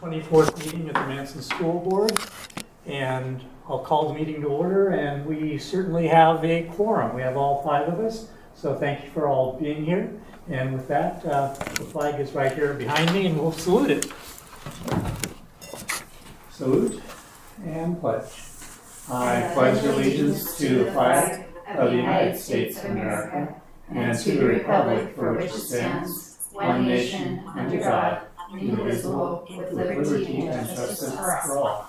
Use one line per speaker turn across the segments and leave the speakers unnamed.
24th meeting of the Manson School Board, and I'll call the meeting to order, and we certainly have a quorum. We have all 5 of us, so thank you for all being here. And with that, the flag is right here behind me, and we'll salute it. Salute and pledge. I pledge allegiance to the flag of the United States of America and to the republic for which it stands, one nation, under God, indivisible, with liberty and justice for all.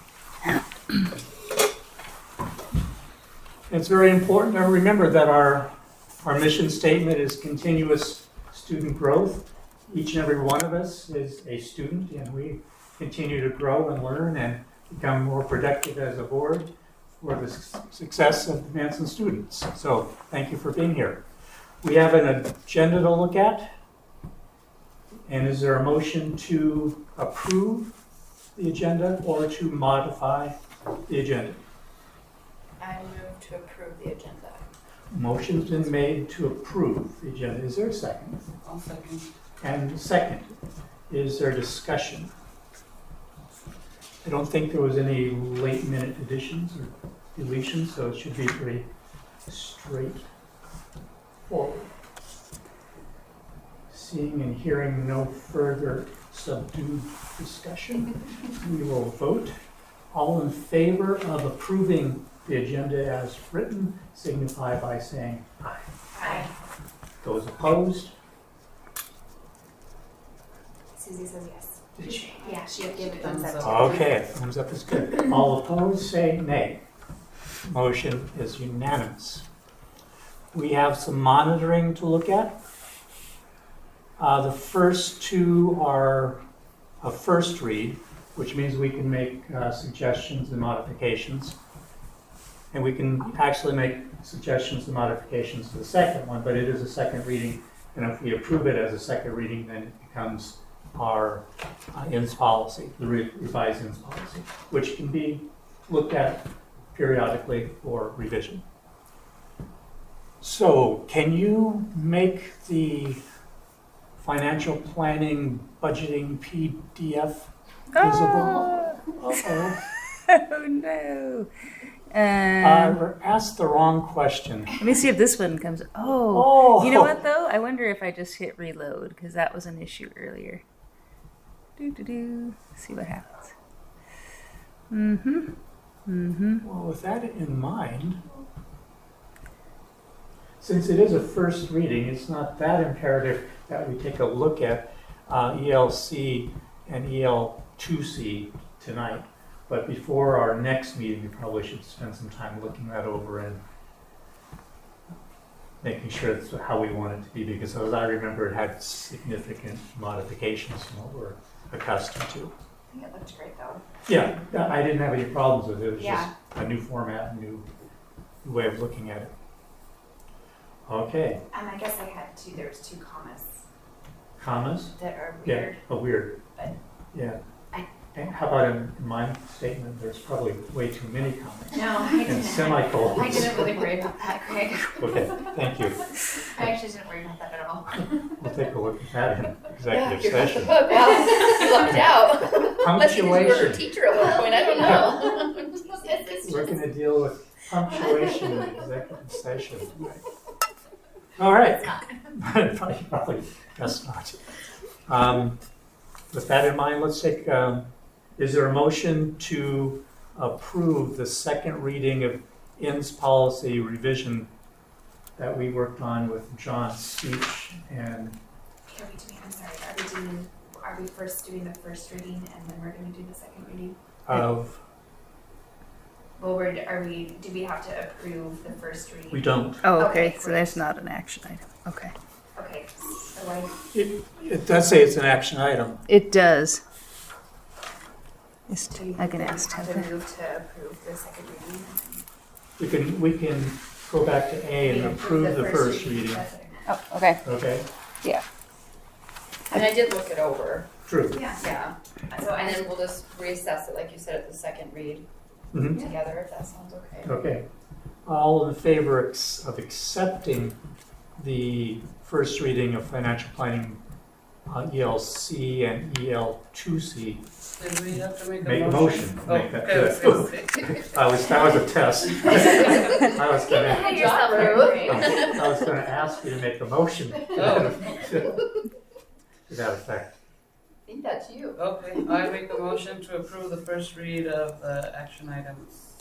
It's very important to remember that our mission statement is continuous student growth. Each and every one of us is a student, and we continue to grow and learn and become more productive as a board for the success of the Manson students. So thank you for being here. We have an agenda to look at. And is there a motion to approve the agenda or to modify the agenda?
I move to approve the agenda.
Motion's been made to approve the agenda. Is there a second?
I'll second.
And second, is there discussion? I don't think there was any late minute additions or deletions, so it should be pretty straightforward. Seeing and hearing no further subdued discussion, we will vote. All in favor of approving the agenda as written, signify by saying aye.
Aye.
Those opposed?
Susie says yes.
Did she?
Yeah, she gave it thumbs up.
Okay, thumbs up is good. All opposed, say nay. Motion is unanimous. We have some monitoring to look at. The first 2 are a first read, which means we can make suggestions and modifications. And we can actually make suggestions and modifications to the second one, but it is a second reading. And if we approve it as a second reading, then it becomes our INS policy, the revised INS policy, which can be looked at periodically for revision. So, can you make the financial planning budgeting PDF visible? Uh-oh.
Oh no.
Asked the wrong question.
Let me see if this one comes. Oh, you know what though? I wonder if I just hit reload because that was an issue earlier. See what happens.
Well, with that in mind, since it is a first reading, it's not that imperative that we take a look at ELC and EL2C tonight. But before our next meeting, we probably should spend some time looking that over and making sure that's how we want it to be, because as I remember, it had significant modifications from what we're accustomed to.
I think it looked great though.
Yeah, I didn't have any problems with it. It was
Yeah.
just a new format, a new way of looking at it. Okay,
I guess I had there's 2 commas
commas?
that are
Yeah,
weird.
weird.
But
Yeah.
I-
And how about in my statement, there's probably way too many comments.
No, I
And
didn't.
semicolons.
I didn't really worry about that, Craig.
Okay, thank you.
I actually didn't worry about that at all.
We'll take a look at that in executive session.
Well, you lucked out. Unless you were a
Punctuation.
teacher at one point, I don't know.
We're going to deal with punctuation in executive session. All right. Probably that's not. With that in mind, let's take, is there a motion to approve the second reading of INS policy revision that we worked on with John's speech and
I'm sorry, are we first doing the first reading and then we're going to do the second reading?
of,
Well, do we have to approve the first reading?
we don't.
Oh,
Okay,
okay. So
great.
that's not an action item. Okay.
Okay, so
It does say it's an action item.
It does.
do you
I can
then
ask.
have
Okay.
to move to approve the second reading?
We can go back to A and approve the first reading.
That's what I meant.
Oh, okay.
Okay,
Yeah.
And I did look it over,
true.
Yeah, so,
and then we'll just reassess it, like you said, at the second read
Mhm.
together, if that sounds okay.
Okay. All in favor of accepting the first reading of financial planning ELC and EL2C.
Did we have to make
Make
a
a
motion?
motion.
Oh,
Make that
okay,
good. That was a test. I was gonna,
Had yourself moved.
I was gonna ask you to make a motion
Oh.
to that effect.
I think that's you.
Okay, I make a motion to approve the first read of the action items.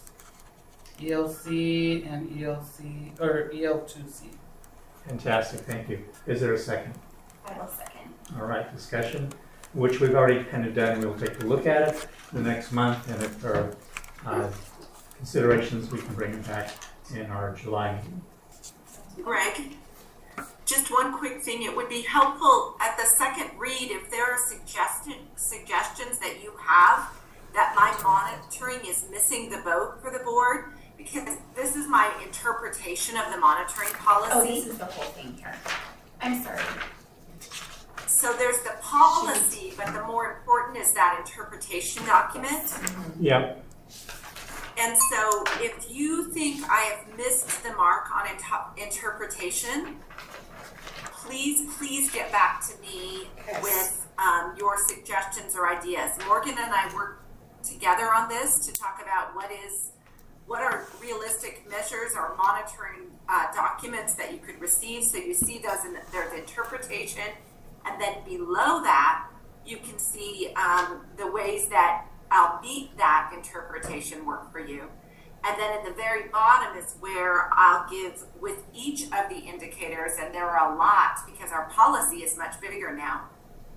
ELC and ELC, or EL2C.
Fantastic, thank you. Is there a second?
I will second.
All right, discussion, which we've already kind of done. We'll take a look at it the next month, and if there are considerations, we can bring it back in our July meeting.
Greg, just one quick thing. It would be helpful at the second read if there are suggestions that you have that my monitoring is missing the boat for the board, because this is my interpretation of the monitoring policy.
Oh, this is the whole thing here. I'm sorry.
So there's the policy, but the more important is that interpretation document.
Yep.
And so if you think I have missed the mark on interpretation, please get back to me with your suggestions or ideas. Morgan and I work together on this to talk about what are realistic measures or monitoring documents that you could receive. So you see those in there's interpretation, and then below that you can see the ways that I'll beat that interpretation work for you. And then at the very bottom is where I'll give with each of the indicators, and there are a lot because our policy is much bigger now.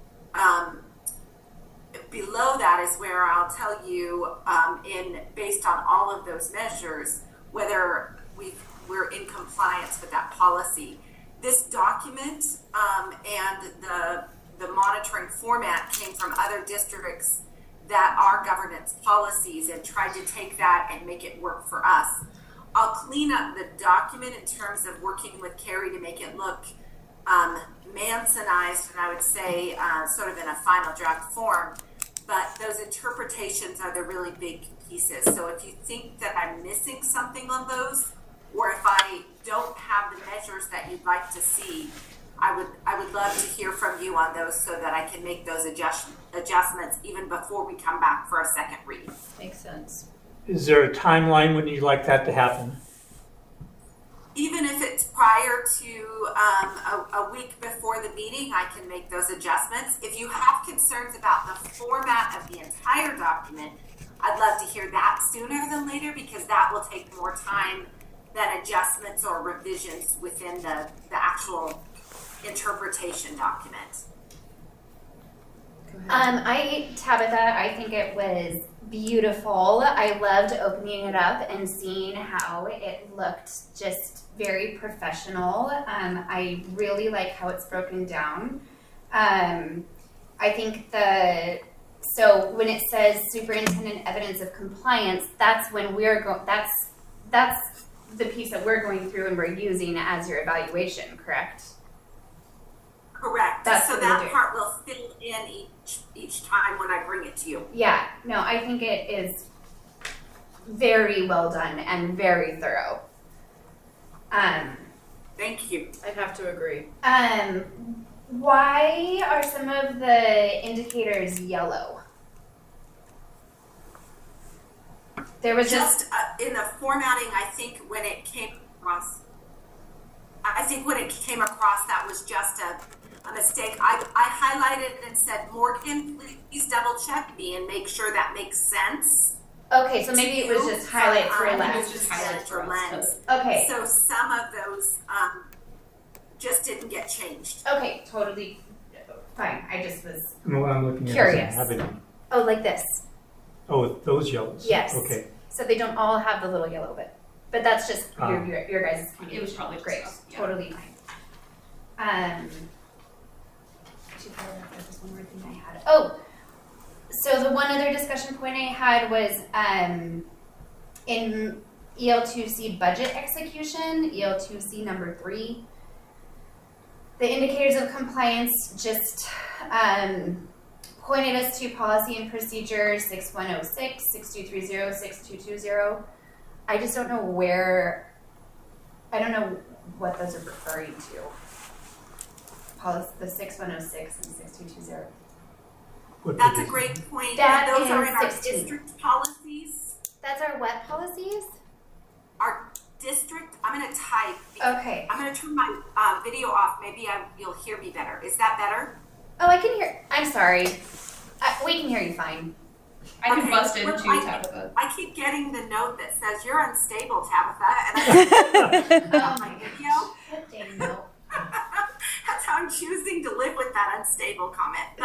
Below that is where I'll tell you, based on all of those measures, whether we're in compliance with that policy. This document and the monitoring format came from other districts that are governance policies and tried to take that and make it work for us. I'll clean up the document in terms of working with Carrie to make it look Mansonized, and I would say sort of in a final draft form. But those interpretations are the really big pieces. So if you think that I'm missing something on those, or if I don't have the measures that you'd like to see, I would love to hear from you on those so that I can make those adjustments even before we come back for a second read.
Makes sense.
Is there a timeline when you'd like that to happen?
Even if it's prior to a week before the meeting, I can make those adjustments. If you have concerns about the format of the entire document, I'd love to hear that sooner than later, because that will take more time than adjustments or revisions within the actual interpretation document.
Tabitha, I think it was beautiful. I loved opening it up and seeing how it looked just very professional. I really like how it's broken down. I think so when it says superintendent evidence of compliance, that's when that's the piece that we're going through and we're using as your evaluation, correct?
Correct.
That's
so
what
that
we do.
part will fill in each time when I bring it to you.
Yeah, no, I think it is very well done and very thorough.
Thank you.
I'd have to agree.
Why are some of the indicators yellow? There was
Just in the formatting, I think when it came across, that was just a mistake. I highlighted it and said, Morgan, please double check me and make sure that makes sense.
okay, so maybe it was just highlight for
Maybe
lens.
it's just highlight for lens.
Okay,
So some of those just didn't get changed.
okay, totally fine. I just was
What I'm looking at
Curious.
doesn't have any.
oh like this.
Oh, those yellows?
Yes.
Okay.
So they don't all have the little yellow bit, but that's just your guys' opinion.
It was probably just
great,
us, yeah.
totally fine. Two paragraphs. There was one more thing I had. Oh, so the one other discussion point I had was in EL2C budget execution, EL2C number 3. The indicators of compliance just pointed us to policy and procedure 6106, 6230, 6220. I just don't know I don't know what those are referring to. policy, the 6106 and 6220.
What
That's a
did you-
great point.
That
Those are
is
in our
16.
district policies.
That's our what policies?
Our district, I'm gonna type.
Okay.
I'm gonna turn my video off. Maybe you'll hear me better. Is that better?
Oh, I can hear. I'm sorry. We can hear you fine.
I can
Okay,
bust in
well,
too, Tabitha.
I keep getting the note that says you're unstable, Tabitha, and I on my video.
Dang, no.
That's how I'm choosing to live with that unstable comment. But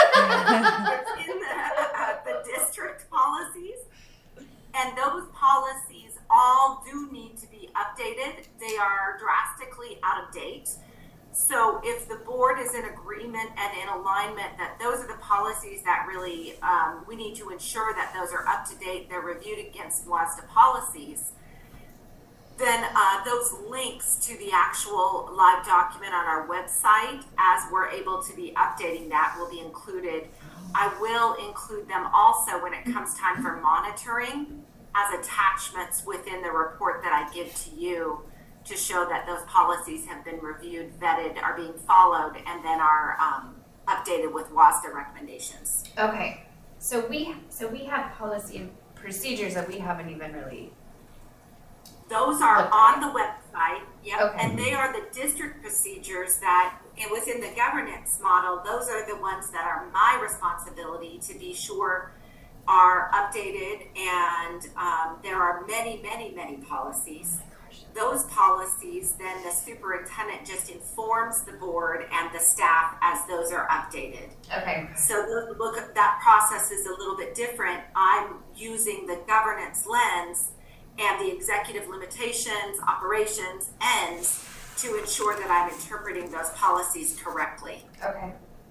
it's in the district policies, and those policies all do need to be updated. They are drastically out of date. So if the board is in agreement and in alignment that those are the policies that really, we need to ensure that those are up to date, they're reviewed against WASDA policies, then those links to the actual live document on our website, as we're able to be updating that, will be included. I will include them also when it comes time for monitoring as attachments within the report that I give to you, to show that those policies have been reviewed, vetted, are being followed, and then are updated with WASDA recommendations.
Okay. So we have policy and procedures that we haven't even really.
Those are
Okay.
on the website, yep,
Okay.
and they are the district procedures that, and within the governance model, those are the ones that are my responsibility to be sure are updated, and there are many, many, many policies. Those policies, then the superintendent just informs the board and the staff as those are updated.
Okay.
So look at that process is a little bit different. I'm using the governance lens and the executive limitations, operations, ends to ensure that I'm interpreting those policies correctly.
Okay.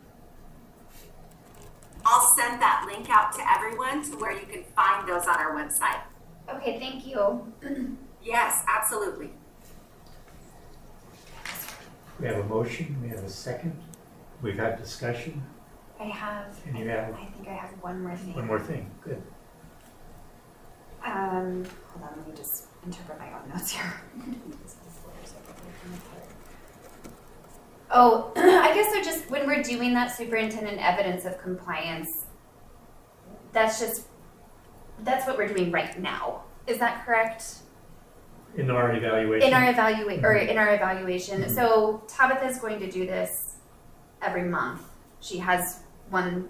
I'll send that link out to everyone to where you can find those on our website.
Okay. Thank you.
Yes, absolutely.
We have a motion, we have a second, we've had discussion,
I have.
and you have
I think I have one more thing.
one more thing, good.
Hold on. Let me just interpret my own notes here. Oh, I guess so. Just when we're doing that superintendent evidence of compliance, that's what we're doing right now. Is that correct?
In our evaluation.
In our evaluation. So Tabitha is going to do this every month. She has one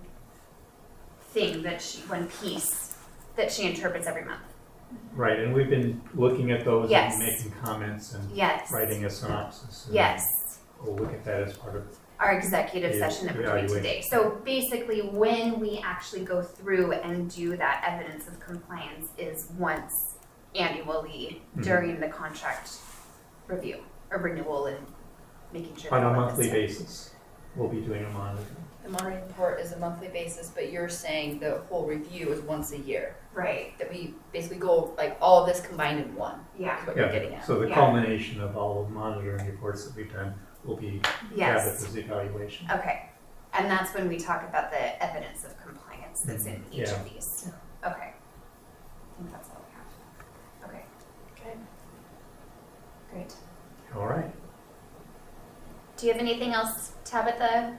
piece that she interprets every month.
Right, and we've been looking at those
Yes.
and making comments and
Yes.
writing a synopsis. and
Yes.
We'll look at that as part of,
Our executive
The
session that we're doing
evaluation.
today. So basically, when we actually go through and do that evidence of compliance is once annually
Mhm.
during the contract review or renewal and making sure
on
that
a
all of
monthly
this-
basis. We'll be doing a monitoring.
The monitoring report is a monthly basis, but you're saying the whole review is once a year.
Right.
That we basically go like all of this combined in one.
Yeah.
Is what you're getting
Yeah,
at.
so the
Yeah.
culmination of all the monitoring reports that we've done will be
Yes.
Tabitha's evaluation.
Okay. And that's when we talk about the evidence of compliance that's in each
Yeah.
of these. Okay. I think that's all we have. Okay.
Okay.
Great.
All right.
Do you have anything else, Tabitha?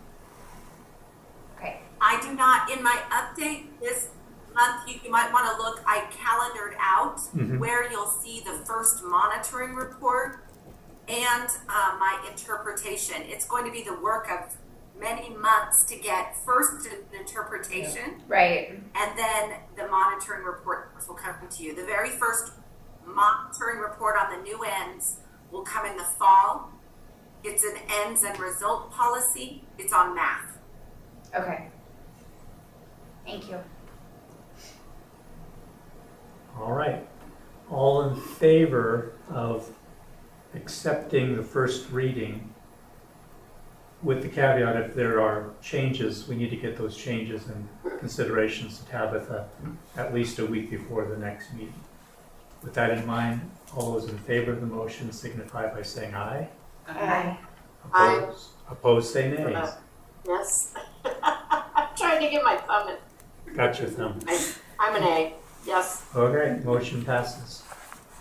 Okay.
I do not, in my update this month, you might want to look, I calendared out
Mhm.
where you'll see the first monitoring report and my interpretation. It's going to be the work of many months to get first an interpretation,
Right.
and then the monitoring reports will come to you. The very first monitoring report on the new ends will come in the fall. It's an ends and result policy. It's on math.
Okay. Thank you.
All right. All in favor of accepting the first reading with the caveat if there are changes, we need to get those changes and considerations to Tabitha at least a week before the next meeting. With that in mind, all those in favor of the motion signify by saying aye.
Aye.
Aye.
Opposed, say nay.
Yes. I'm trying to get my thumb in.
Got your thumb.
I'm an A. Yes.
Okay, motion passes.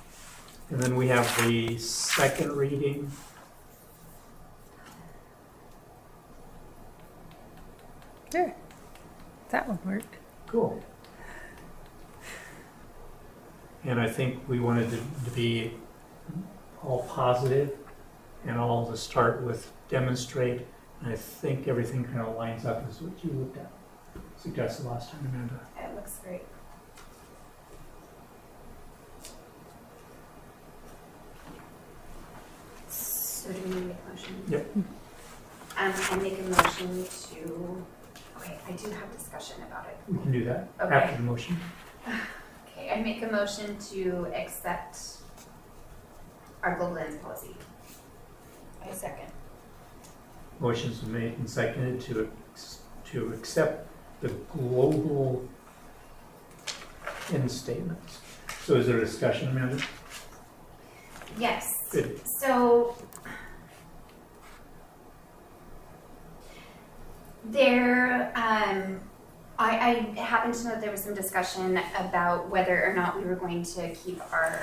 And then we have the second reading
Sure. That one worked.
Cool. And I think we wanted to be all positive and all to start with demonstrate. And I think everything kind of lines up as what you looked at, suggested last time, Amanda.
It looks great. So do we need to make a motion?
Yep.
I make a motion to, wait, I do have discussion about it.
We can do that
Okay.
after the motion.
Okay, I make a motion to accept our global lens policy.
I second.
Motion's been made and seconded to accept the global end statements. So is there a discussion, Amanda?
Yes.
Good.
So there, I happen to know there was some discussion about whether or not we were going to keep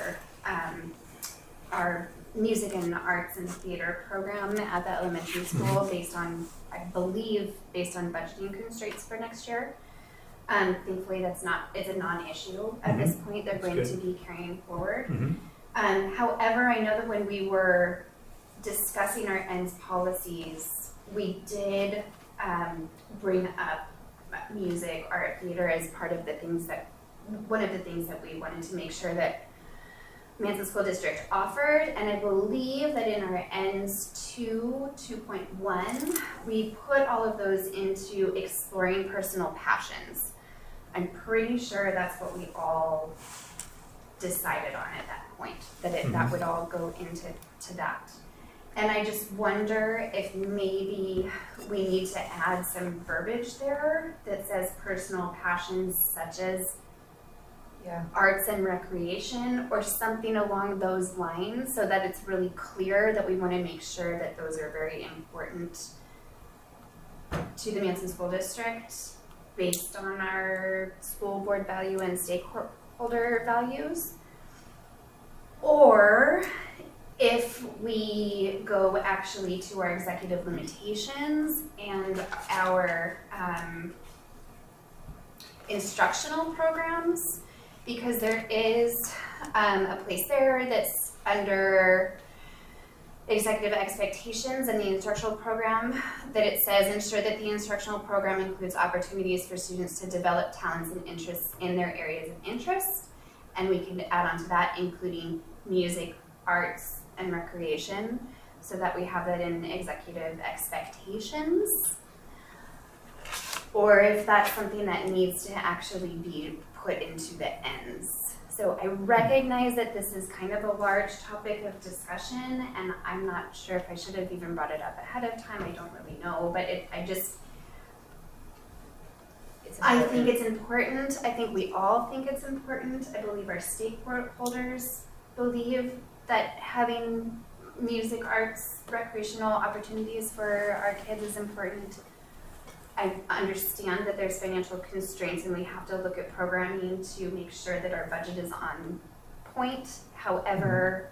our music and arts and theater program at the elementary school based on, I believe, based on budgeting constraints for next year. Thankfully, it's a non-issue at this point. They're
That's
going
good.
to be carrying forward.
Mhm.
However, I know that when we were discussing our ends policies, we did bring up music, art, theater as part of the things that, one of the things that we wanted to make sure that Manson School District offered. And I believe that in our ends 2.1, we put all of those into exploring personal passions. I'm pretty sure that's what we all decided on at that point, that that would all go into that. And I just wonder if maybe we need to add some verbiage there that says personal passions such as
Yeah.
arts and recreation or something along those lines, so that it's really clear that we want to make sure that those are very important to the Manson School District based on our school board value and stakeholder values. Or if we go actually to our executive limitations and our instructional programs, because there is a place there that's under executive expectations in the instructional program that it says ensure that the instructional program includes opportunities for students to develop talents and interests in their areas of interest. And we can add on to that including music, arts, and recreation, so that we have that in executive expectations. Or if that's something that needs to actually be put into the ends. So I recognize that this is kind of a large topic of discussion, and I'm not sure if I should have even brought it up ahead of time. I don't really know, but I think it's important. I think we all think it's important. I believe our stakeholders believe that having music, arts, recreational opportunities for our kids is important. I understand that there's financial constraints and we have to look at programming to make sure that our budget is on point. However,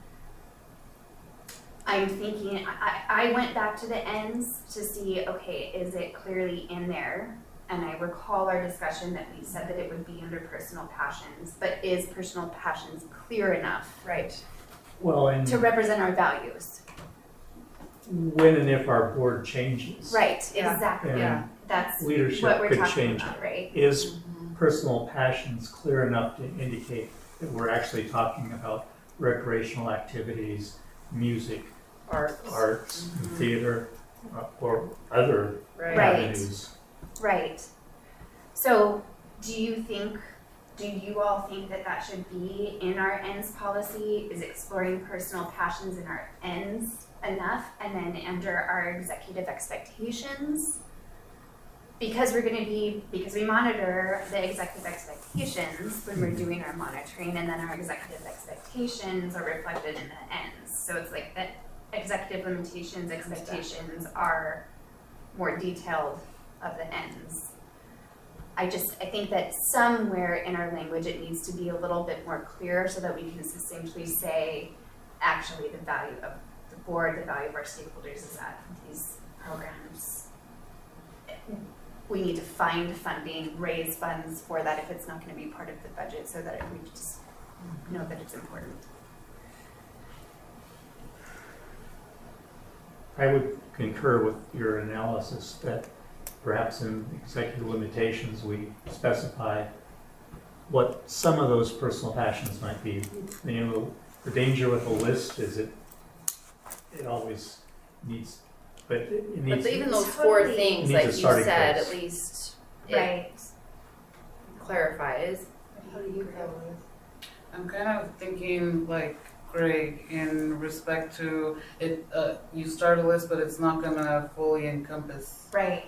I'm thinking, I went back to the ends to see, okay, is it clearly in there? And I recall our discussion that we said that it would be under personal passions, but is personal passions clear enough
Right.
Well, and
to represent our values?
when and if our board changes.
Right,
Yeah.
exactly.
And
That's
leadership
what we're
could
talking
change
about,
it.
right?
Is personal passions clear enough to indicate that we're actually talking about recreational activities, music, arts, and theater, or other
Right.
Right.
avenues?
Right. So, do you all think that that should be in our ends policy? Is exploring personal passions in our ends enough? And then under our executive expectations? Because we monitor the executive expectations when we're doing our monitoring, and then our executive expectations are reflected in the ends. So it's like that executive limitations, expectations are more detailed of the ends. I think that somewhere in our language it needs to be a little bit more clear so that we can succinctly say, actually, the value of the board, the value of our stakeholders is that these programs we need to find funding, raise funds for that if it's not going to be part of the budget, so that we just know that it's important.
I would concur with your analysis that perhaps in executive limitations, we specify what some of those personal passions might be. You know, the danger with a list is it always needs, but it needs.
But even those four
Totally.
things,
Needs
like
a
you
starting
said,
place.
at least it
Right.
clarifies.
How do you feel, Ruth?
I'm kind of thinking like Greg in respect to it, you start a list, but it's not gonna fully encompass.
Right.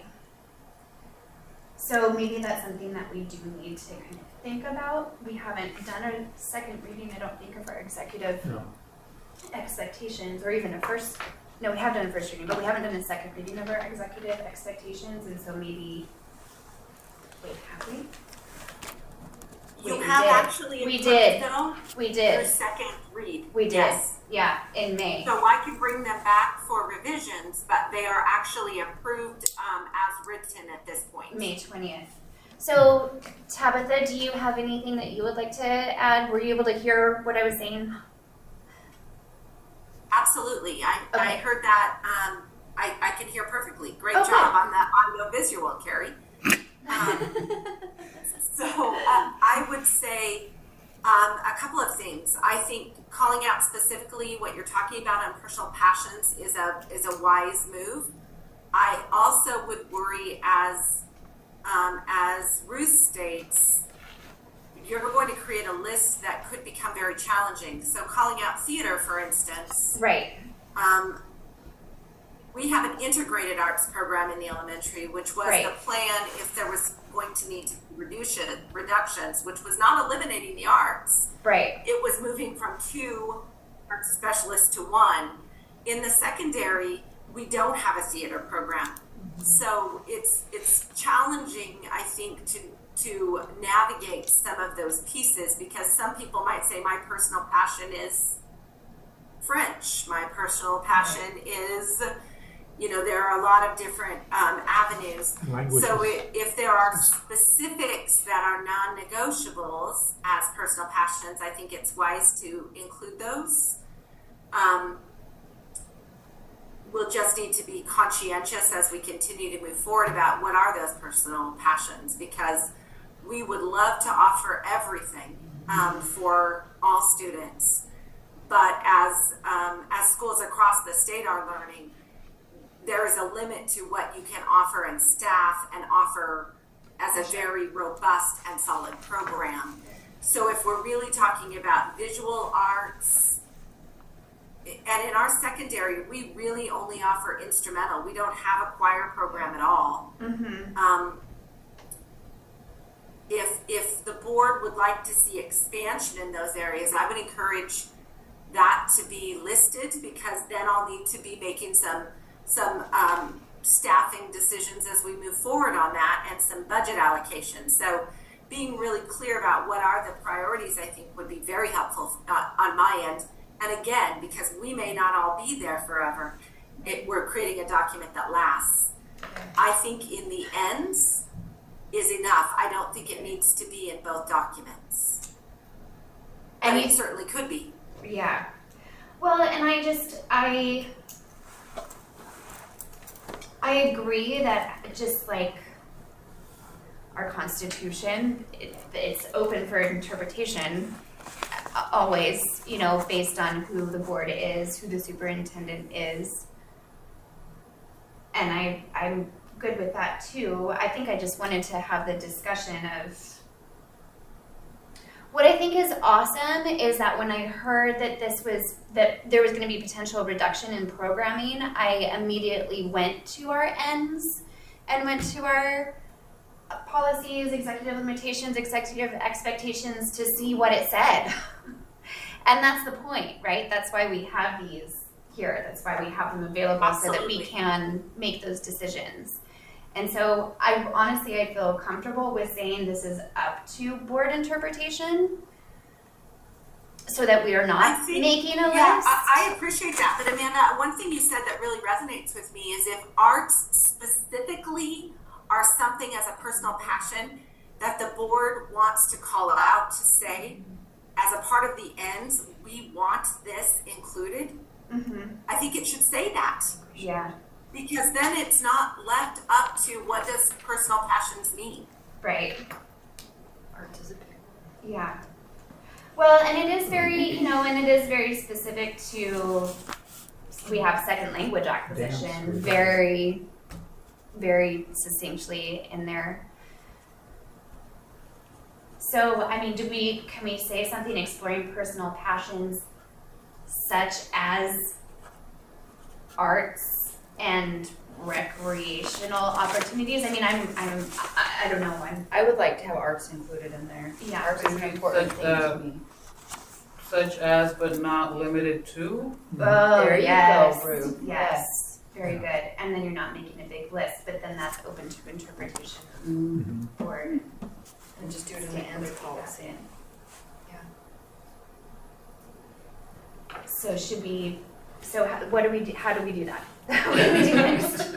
So maybe that's something that we do need to kind of think about. We haven't done a second reading, I don't think, of our executive
No.
expectations, or even a first, no, we have done a first reading, but we haven't done a second reading of our executive expectations, and so maybe, wait, have we?
You
We
have
did.
actually
We
approved,
did.
though,
We
your
did,
second read.
we did,
Yes.
yeah, in May.
So I can bring them back for revisions, but they are actually approved as written at this point.
May 20th. So, Tabitha, do you have anything that you would like to add? Were you able to hear what I was saying?
Absolutely. I
Okay.
heard that. I can hear perfectly. Great
Okay.
job on that audio visual, Carrie. So I would say a couple of things. I think calling out specifically what you're talking about on personal passions is a wise move. I also would worry as Ruth states, you're going to create a list that could become very challenging. So calling out theater, for instance,
Right.
we have an integrated arts program in the elementary, which was
Right.
the plan if there was going to need to be reductions, which was not eliminating the arts.
Right.
It was moving from 2 arts specialists to 1. In the secondary, we don't have a theater program. So it's challenging, I think, to navigate some of those pieces, because some people might say my personal passion is French. My personal passion is, there are a lot of different avenues.
Languages.
So if there are specifics that are non-negotiables as personal passions, I think it's wise to include those. We'll just need to be conscientious as we continue to move forward about what are those personal passions, because we would love to offer everything for all students. But as schools across the state are learning, there is a limit to what you can offer in staff and offer as a very robust and solid program. So if we're really talking about visual arts, and in our secondary, we really only offer instrumental. We don't have a choir program at all.
Mm-hmm.
If the board would like to see expansion in those areas, I would encourage that to be listed, because then I'll need to be making some staffing decisions as we move forward on that, and some budget allocations. So being really clear about what are the priorities, I think, would be very helpful on my end. And again, because we may not all be there forever, we're creating a document that lasts. I think in the ends is enough. I don't think it needs to be in both documents. And it certainly could be.
Yeah. Well, and I agree that just like our Constitution, it's open for interpretation always, based on who the board is, who the superintendent is. And I'm good with that too. I think I just wanted to have the discussion of what I think is awesome is that when I heard that there was going to be potential reduction in programming, I immediately went to our ends and went to our policies, executive limitations, executive expectations to see what it said. And that's the point, right? That's why we have these here. That's why we have them available.
Absolutely.
So that we can make those decisions. And so I feel comfortable with saying this is up to board interpretation, so that we are not making a list.
Yeah, I appreciate that. But Amanda, one thing you said that really resonates with me is if arts specifically are something as a personal passion that the board wants to call out to say, as a part of the ends, we want this included, I think it should say that.
Yeah,
Because then it's not left up to what does personal passions mean.
right.
Art is a big.
Yeah. Well, and it is very, and it is very specific to, we have second language acquisition,
Dance.
very, very succinctly in there. So, I mean, can we say something exploring personal passions such as arts and recreational opportunities? I mean, I don't know.
I would like to have arts included in there.
Yeah.
Arts is an important thing to me.
Such as, but not limited to.
Oh,
There you
yes.
go, Ruth.
Yes. Very good. And then you're not making a big list, but then that's open to interpretation
Mhm.
or
And just do it in the end policy.
so should we how do we do that? What do we do next?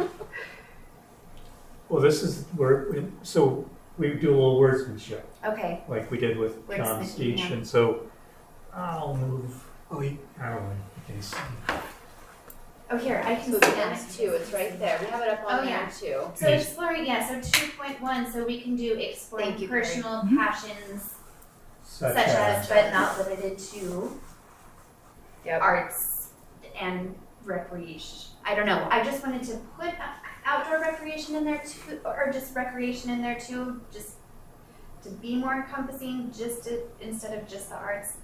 Well, this is where, so we do a little wordsmanship,
Okay.
like we did with John's
Wordsmithing,
speech,
yeah.
and so I'll move, I don't know, you can see.
Oh, here, I can
So
see
the
that.
ends too, it's right there, we have it up on
Oh,
there
yeah.
too.
So exploring, so 2.1, so we can do exploring
Thank you, Carrie.
personal passions
Such
such
as,
as, but not limited to,
Yep.
arts and recreation. I don't know. I just wanted to put outdoor recreation in there too, or just recreation in there too, just to be more encompassing, instead of just the arts.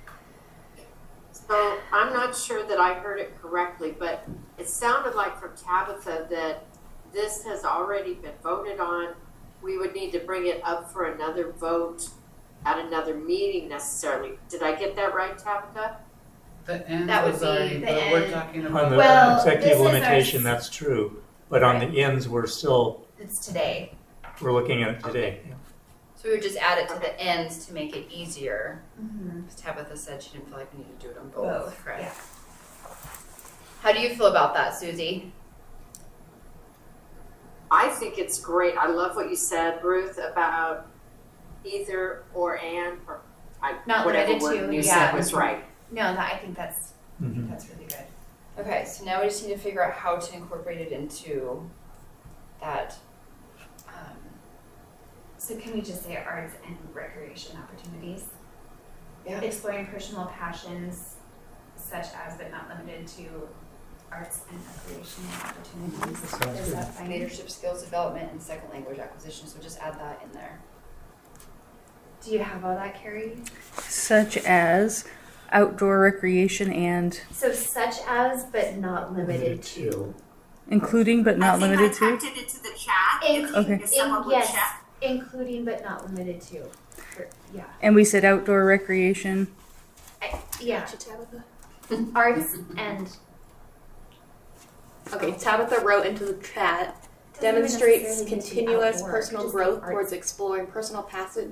So I'm not sure that I heard it correctly, but it sounded like from Tabitha that this has already been voted on. We would need to bring it up for another vote at another meeting necessarily. Did I get that right, Tabitha?
The end
That would
was
be
already,
the
but we're
end.
talking
on
about.
the
Well,
executive
this is our
limitation,
s-
that's true, but on the ends, we're
Today.
looking at it today.
So we would just add it to the ends to make it easier.
Mm-hmm.
Because Tabitha said she didn't feel like we needed to do it on
Both,
both. Correct.
yeah.
How do you feel about that, Susie?
I think it's great. I love what you said, Ruth, about either or and or
Not
whatever
limited
word
to,
you
yeah.
said was right.
No, I think that's
Mhm.
really good.
Okay, so now we just need to figure out how to incorporate it into that.
So can we just say arts and recreation opportunities?
Yeah.
Exploring personal passions such as but not limited to arts and recreational opportunities.
Sounds
Is
good.
that fine?
Leadership skills development and second language acquisition. So just add that in there.
Do you have all that, Carrie?
Such as outdoor recreation and
So such as but not limited to.
including but not limited
I
to.
typed it into the chat. If,
Okay.
if someone would
Yes,
check.
including but not limited to. Yeah.
And we said outdoor recreation.
Yeah.
Gotcha, Tabitha.
Arts and
Okay, Tabitha wrote into the chat,
doesn't even
demonstrates
necessarily need to be
continuous
outdoor,
personal
just
growth
arts,
towards exploring personal passions,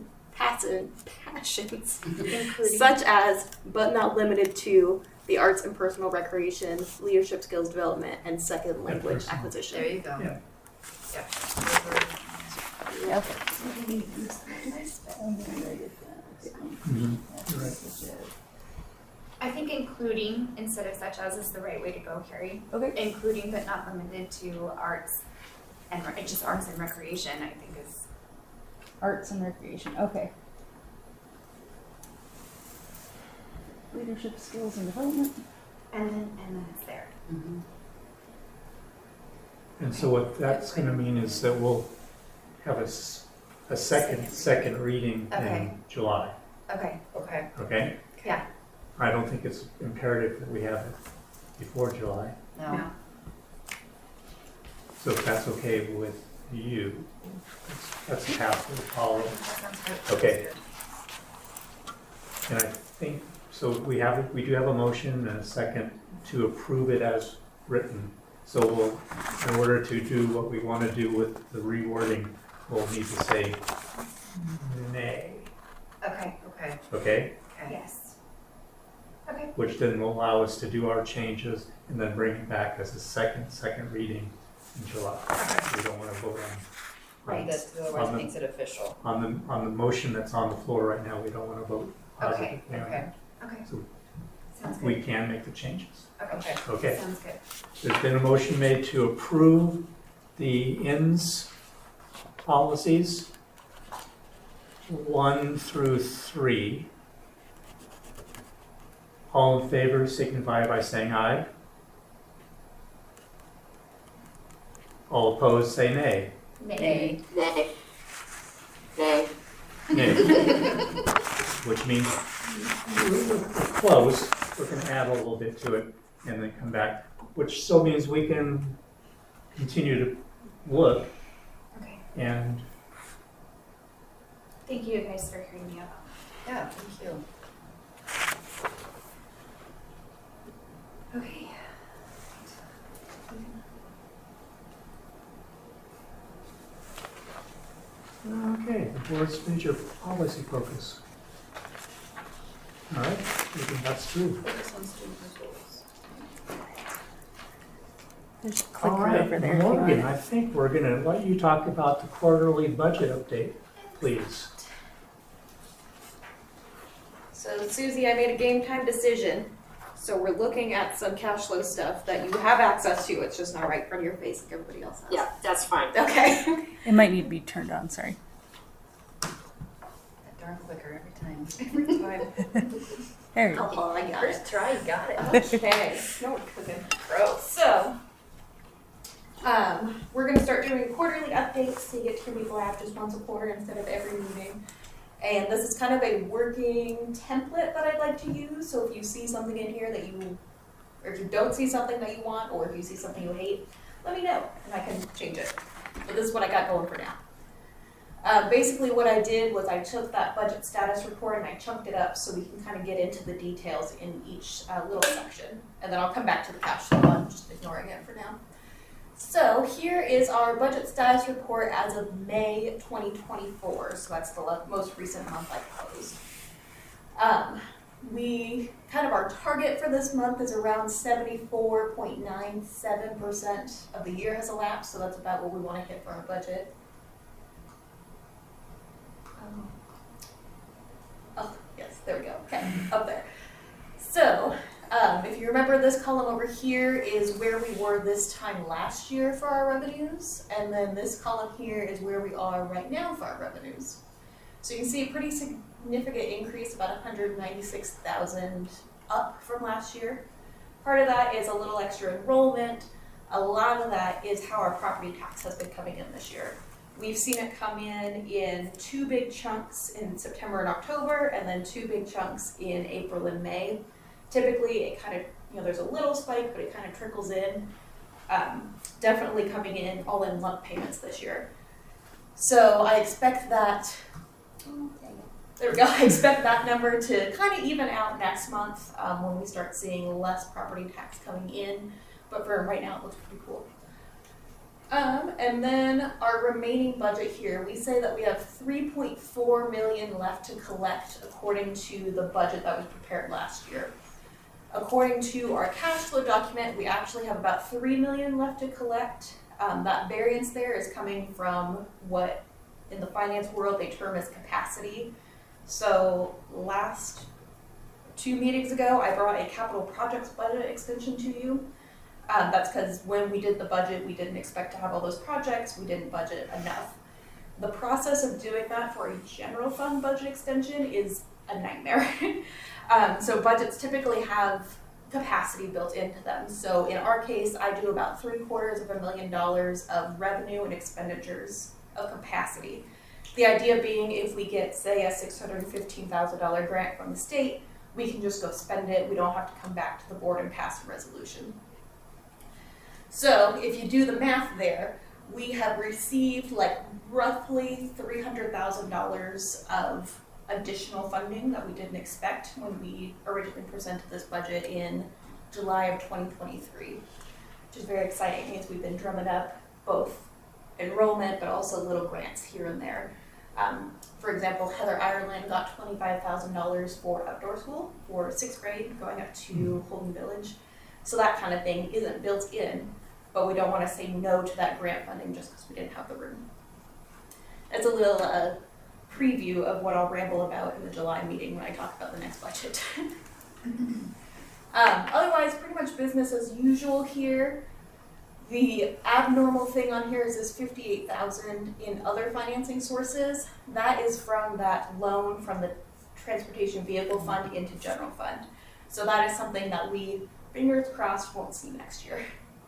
including
such as, but not limited to, the arts and personal recreation, leadership skills development, and second language
personal.
acquisition.
There you go.
Yeah. Mhm. You're right.
I think including instead of such as is the right way to go, Carrie.
Okay.
Including but not limited to arts and just arts and recreation, I think is
Arts and recreation. Okay. Leadership skills and development.
and then it's there.
Mhm.
And so what that's gonna mean is that we'll have a second reading
Okay.
in July,
Okay.
Okay.
okay?
Yeah.
I don't think it's imperative that we have it before July,
No.
so if that's okay with you, that's a path we'll follow.
That sounds good.
Okay. And I think, so we do have a motion and a second to approve it as written. So we'll, in order to do what we want to do with the rewording, we'll need to say nay,
Okay.
Okay.
okay?
Yes. Okay.
Which then will allow us to do our changes and then bring it back as a second reading in July. We don't want to vote
Right.
That otherwise
On the-
makes it official.
on the motion that's on the floor right now. We don't want to vote
Okay,
positively on
okay,
it.
Okay.
So
Sounds
we
good.
can make the changes.
okay.
Okay.
Sounds good.
There's been a motion made to approve the INS policies 1 through 3. All in favor signify by saying aye. All opposed say nay.
Nay.
Nay. Nay.
Nay. Which means we're close. We're going to add a little bit to it and then come back, which still means we can continue to look
Okay.
and
Thank you guys for hearing me out.
Yeah, thank you.
Okay.
okay, the board's major policy focus. All right, we think that's true.
Focus on student results.
There's a
All
clicker
right,
over there if you
Morgan,
want.
I think we're going to let you talk about the quarterly budget update, please.
So Susie, I made a game time decision. So we're looking at some cash flow stuff that you have access to. It's just not right from your face like everybody else has.
Yeah, that's fine.
Okay.
It might need to be turned on, sorry.
That darn clicker every time.
Every time.
There you go.
Oh, I got it.
First try, you got it.
Okay. No one cooking.
Gross.
So, we're going to start doing quarterly updates so you get to hear me laugh just once a quarter instead of every meeting. And this is kind of a working template that I'd like to use. So if you see something in here that you, or if you don't see something that you want, or if you see something you hate, let me know and I can change it. But this is what I got going for now. Basically what I did was I took that budget status report and I chunked it up so we can kind of get into the details in each little section. And then I'll come back to the cash flow one, just ignoring it for now. So here is our budget status report as of May 2024. So that's the most recent month I closed. We kind of our target for this month is around 74.97% of the year has elapsed. So that's about what we want to hit for our budget. Oh, yes, there we go. Okay, up there. So, if you remember, this column over here is where we were this time last year for our revenues, and then this column here is where we are right now for our revenues. So you can see a pretty significant increase, about 196,000 up from last year. Part of that is a little extra enrollment. A lot of that is how our property tax has been coming in this year. We've seen it come in two big chunks in September and October, and then two big chunks in April and May. Typically, it kind of, there's a little spike, but it kind of trickles in. Definitely coming in all in lump payments this year. So I expect that, there we go, I expect that number to kind of even out next month when we start seeing less property tax coming in. But for right now, it looks pretty cool. And then our remaining budget here, we say that we have $3.4 million left to collect according to the budget that was prepared last year. According to our cash flow document, we actually have about $3 million left to collect. That variance there is coming from what in the finance world they term as capacity. So last 2 meetings ago, I brought a capital projects budget extension to you. That's because when we did the budget, we didn't expect to have all those projects. We didn't budget enough. The process of doing that for a general fund budget extension is a nightmare. So budgets typically have capacity built into them. So in our case, I do about $750,000 of revenue and expenditures of capacity. The idea being if we get, say, a $615,000 grant from the state, we can just go spend it. We don't have to come back to the board and pass a resolution. So if you do the math there, we have received like roughly $300,000 of additional funding that we didn't expect when we originally presented this budget in July of 2023, which is very exciting. It means we've been drumming up both enrollment but also little grants here and there. For example, Heather Ireland got $25,000 for outdoor school for 6th grade going up to Holden Village. So that kind of thing isn't built in. but we don't want to say no to that grant funding just because we didn't have the room. It's a little preview of what I'll ramble about in the July meeting when I talk about the next budget. Otherwise, pretty much business as usual here. The abnormal thing on here is this $58,000 in other financing sources. That is from that loan from the Transportation Vehicle Fund into General Fund. So that is something that we, fingers crossed, won't see next year.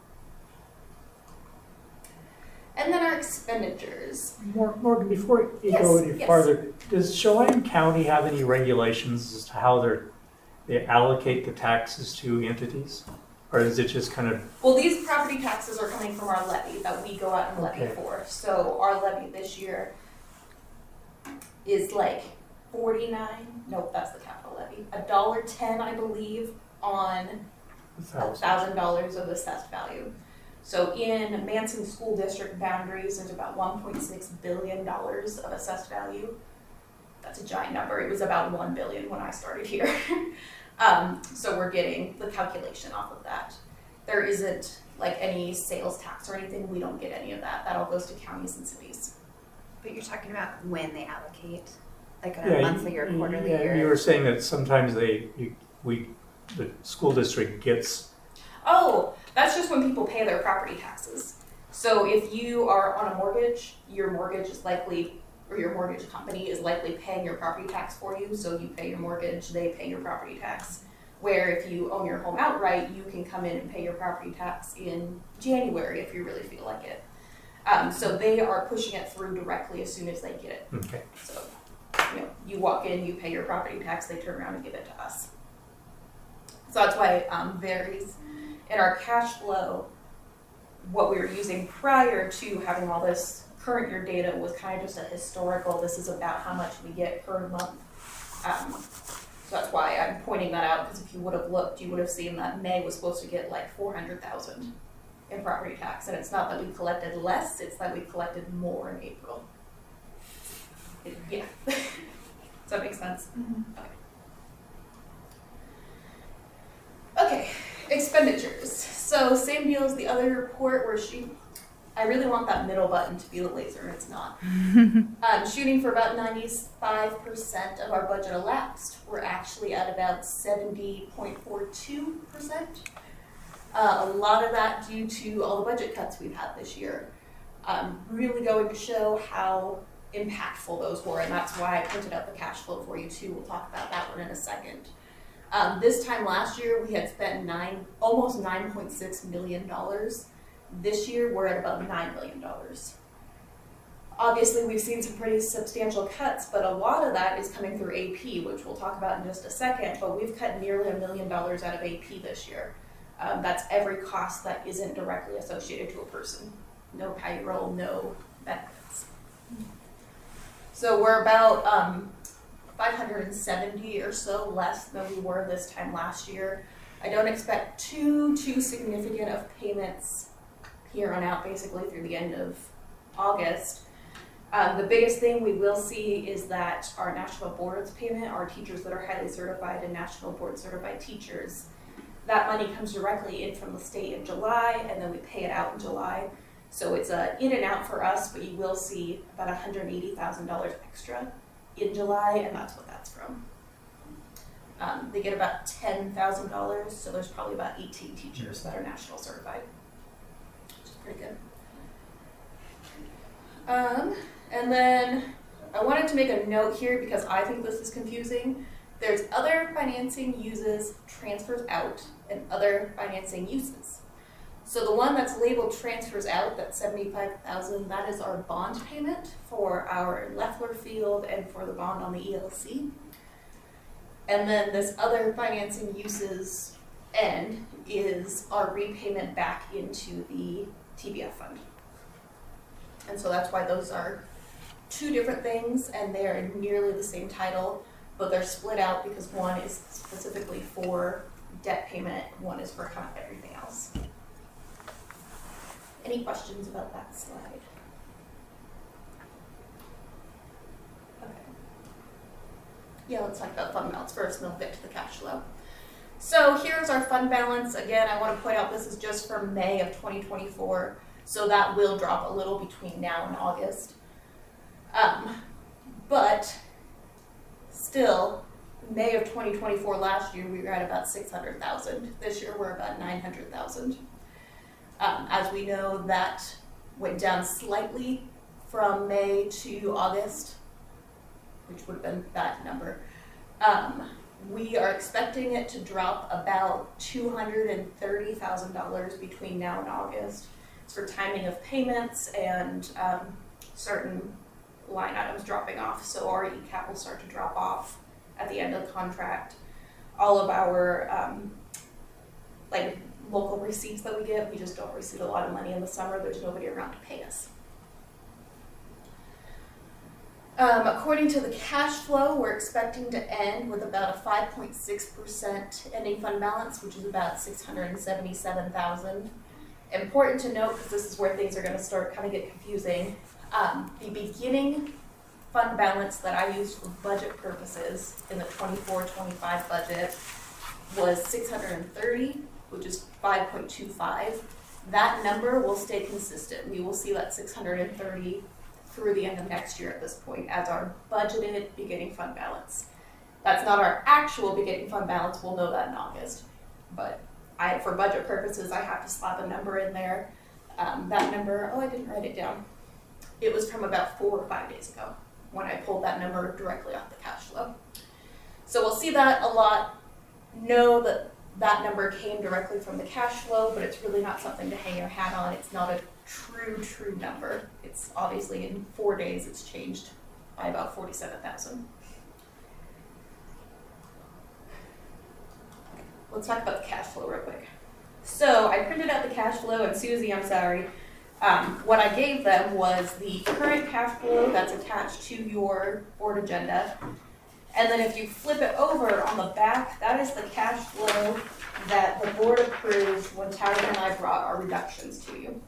And then our expenditures.
Morgan, before you
Yes,
go any
yes.
farther, does Chelan County have any regulations as to how they allocate the taxes to entities? Or is it just kind of,
Well, these property taxes are coming from our levy that we go out and levy
Okay.
for. So our levy this year is like 49, nope, that's the capital levy, $1.10, I believe, on $1,000 of assessed value. So in Manson School District boundaries, there's about $1.6 billion of assessed value. That's a giant number. It was about $1 billion when I started here. So we're getting the calculation off of that. There isn't like any sales tax or anything. We don't get any of that. That all goes to counties and cities.
But you're talking about when they allocate, like on
Yeah,
a monthly or quarterly
yeah,
or.
you were saying that sometimes the school district gets,
Oh, that's just when people pay their property taxes. So if you are on a mortgage, your mortgage is likely, or your mortgage company is likely paying your property tax for you. So you pay your mortgage, they pay your property tax. Where if you own your home outright, you can come in and pay your property tax in January if you really feel like it. So they are pushing it through directly as soon as they get it.
okay.
So, you walk in, you pay your property tax, they turn around and give it to us. So that's why it varies. In our cash flow, what we were using prior to having all this current year data was kind of just a historical, this is about how much we get per month. So that's why I'm pointing that out, because if you would have looked, you would have seen that May was supposed to get like $400,000 in property tax. And it's not that we collected less, it's that we collected more in April. Yeah. Does that make sense?
Mhm.
Okay, expenditures. So same deal as the other report where I really want that middle button to be the laser and it's not. Shooting for about 95% of our budget elapsed. We're actually at about 70.42%. A lot of that due to all the budget cuts we've had this year. Really going to show how impactful those were, and that's why I printed out the cash flow for you too. We'll talk about that one in a second. This time last year, we had spent almost $9.6 million. This year, we're at about $9 million. Obviously, we've seen some pretty substantial cuts, but a lot of that is coming through AP, which we'll talk about in just a second, but we've cut nearly $1 million out of AP this year. That's every cost that isn't directly associated to a person. No payroll, no benefits. So we're about 570 or so less than we were this time last year. I don't expect too significant of payments here on out, basically through the end of August. The biggest thing we will see is that our national boards payment, our teachers that are highly certified and national board certified teachers, that money comes directly in from the state in July, and then we pay it out in July. So it's in and out for us, but you will see about $180,000 extra in July, and that's what that's from. They get about $10,000, so there's probably about 18 teachers that are national certified, which is pretty good. And then I wanted to make a note here because I think this is confusing. There's other financing uses, transfers out, and other financing uses. So the one that's labeled transfers out, that's $75,000, that is our bond payment for our Leffler Field and for the bond on the ELC. And then this other financing uses end is our repayment back into the TBF fund. And so that's why those are two different things, and they're nearly the same title, but they're split out because one is specifically for debt payment, one is for kind of everything else. Any questions about that slide? Okay. Yeah, let's talk about fund balance first, and then we'll get to the cash flow. So here's our fund balance. Again, I want to point out this is just for May of 2024, so that will drop a little between now and August. But still, May of 2024 last year, we were at about 600,000. This year, we're about 900,000. As we know, that went down slightly from May to August, which would have been that number. We are expecting it to drop about $230,000 between now and August. It's for timing of payments and certain line items dropping off. So our ECAP will start to drop off at the end of the contract. All of our like local receipts that we get, we just don't receive a lot of money in the summer. There's nobody around to pay us. According to the cash flow, we're expecting to end with about a 5.6% ending fund balance, which is about 677,000. Important to note, because this is where things are going to start kind of get confusing, the beginning fund balance that I used for budget purposes in the 24-25 budget was 630, which is 5.25. That number will stay consistent. We will see that 630 through the end of next year at this point as our budgeted beginning fund balance. That's not our actual beginning fund balance. We'll know that in August. But for budget purposes, I have to slap a number in there. That number, I didn't write it down. It was from about 4 or 5 days ago when I pulled that number directly off the cash flow. So we'll see that a lot. Know that that number came directly from the cash flow, but it's really not something to hang your hat on. It's not a true number. It's obviously in 4 days it's changed by about 47,000. Let's talk about the cash flow real quick. So I printed out the cash flow, and Susie, I'm sorry, what I gave them was the current cash flow that's attached to your board agenda. And then if you flip it over on the back, that is the cash flow that the board approved when Tabitha and I brought our reductions to you.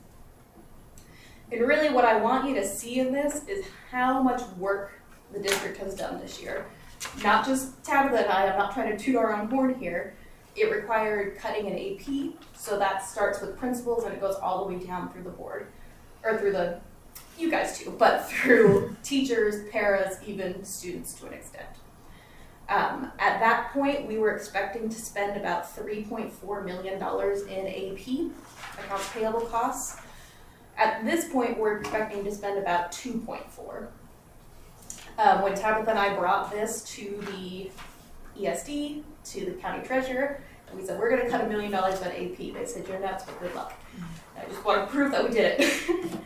And really what I want you to see in this is how much work the district has done this year. Not just Tabitha and I'm not trying to toot our own horn here. It required cutting an AP, so that starts with principals and it goes all the way down through the board, or through you guys too, but through teachers, paras, even students to an extent. At that point, we were expecting to spend about $3.4 million in AP, accounts payable costs. At this point, we're expecting to spend about 2.4. When Tabitha and I brought this to the ESD, to the county treasurer, and we said, we're going to cut $1 million on AP. They said, you're nuts, but good luck. I just want to prove that we did it.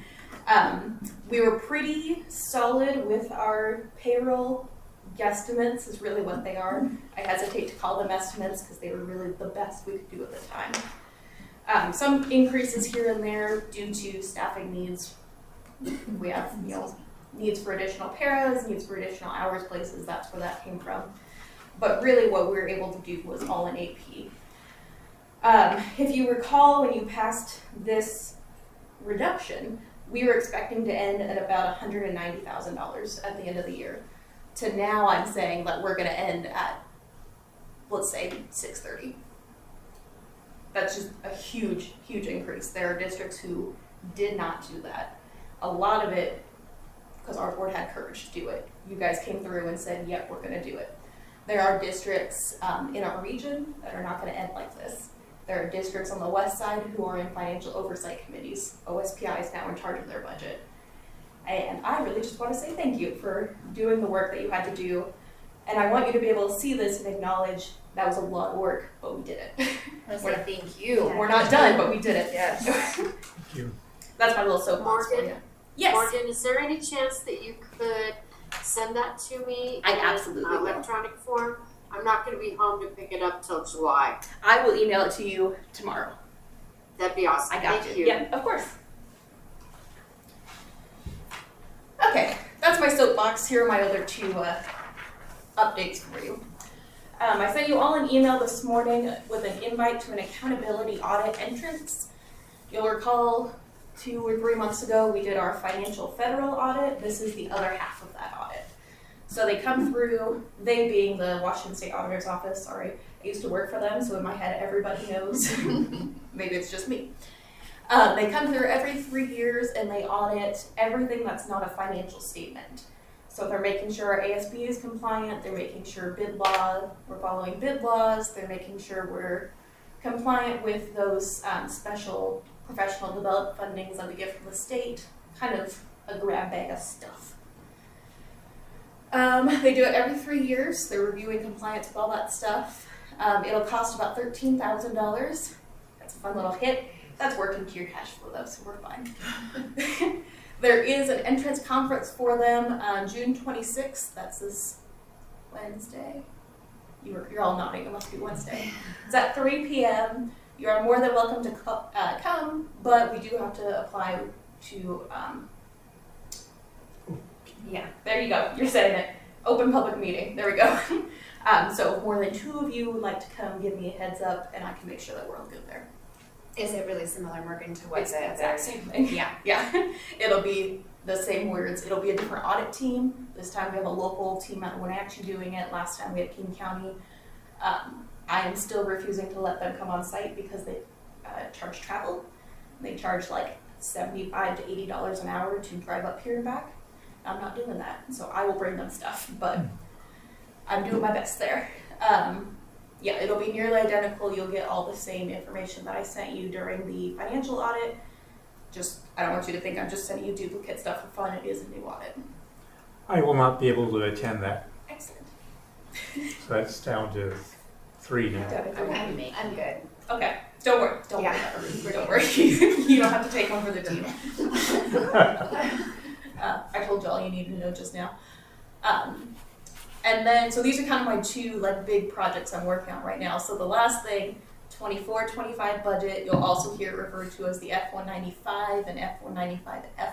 We were pretty solid with our payroll guesstimates is really what they are. I hesitate to call them estimates because they were really the best we could do at the time. Some increases here and there due to staffing needs. We have, needs for additional paras, needs for additional hours places. That's where that came from. But really what we were able to do was all in AP. If you recall, when you passed this reduction, we were expecting to end at about $190,000 at the end of the year. To now I'm saying that we're going to end at, let's say, 630. That's just a huge increase. There are districts who did not do that. A lot of it, because our board had courage to do it. You guys came through and said, yep, we're going to do it. There are districts in our region that are not going to end like this. There are districts on the west side who are in financial oversight committees. OSPI is now in charge of their budget. And I really just want to say thank you for doing the work that you had to do. And I want you to be able to see this and acknowledge that was a lot of work, but we did it.
Thank you.
We're not done, but we did it.
Yes.
Thank you.
That's my little soapbox for you. Yes.
Morgan, is there any chance that you could send that to me
I
in
absolutely will.
electronic form? I'm not going to be home to pick it up till July.
I will email it to you tomorrow.
That'd be awesome.
I got
Thank
you. Yeah, of course. Okay, that's my soapbox. Here are my other two updates for you. I sent you all an email this morning with an invite to an accountability audit entrance. You'll recall 2 or 3 months ago we did our financial federal audit. This is the other half of that audit. So they come through, they being the Washington State Auditor's Office, sorry, I used to work for them, so in my head everybody knows. Maybe it's just me. They come through every 3 years and they audit everything that's not a financial statement. So they're making sure our ASB is compliant, they're making sure we're following bid laws, they're making sure we're compliant with those special professional development fundings that we get from the state, kind of a grab bag of stuff. They do it every 3 years. They're reviewing compliance with all that stuff. It'll cost about $13,000. That's a fun little hit. That's working to your cash flow though, so we're fine. There is an entrance conference for them on June 26th. That's this Wednesday. You're all nodding. It must be Wednesday. It's at 3 p.m. You are more than welcome to come, but we do have to apply to. Yeah, there you go. You're saying it. Open public meeting. There we go. So if more than 2 of you would like to come, give me a heads up, and I can make sure that we're all good there.
Is it really similar, Morgan, to what
It's the exact same thing.
Yeah.
Yeah. It'll be the same words. It'll be a different audit team. This time we have a local team out of Wenatchee doing it. Last time we had King County. I am still refusing to let them come on site because they charge travel. They charge like $75 to $80 an hour to drive up here and back. I'm not doing that, so I will bring them stuff, but I'm doing my best there. Yeah, it'll be nearly identical. You'll get all the same information that I sent you during the financial audit. Just, I don't want you to think I'm just sending you duplicate stuff for fun. It is a new audit.
I will not be able to attend that,
Excellent.
so that's down to 3 now.
I'm good.
Okay, don't worry. Don't
Yeah.
worry. Don't worry. You don't have to take one for the team. I told you all you needed to know just now. And then, so these are kind of my 2 like big projects I'm working on right now. So the last thing, 24-25 budget, you'll also hear it referred to as the F195 and F195F.